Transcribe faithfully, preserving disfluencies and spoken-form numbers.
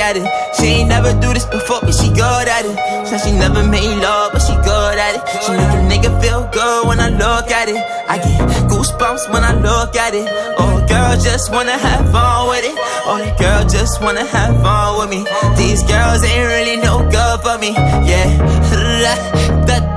at it. She ain't never do this before, but she good at it. Said she never made love, but she good at it. She make a nigga feel good when I look at it. I get goosebumps when I look at it. Oh, girl just wanna have fun with it. Oh, the girl just wanna have fun with me. These girls ain't really no good for me. Yeah, that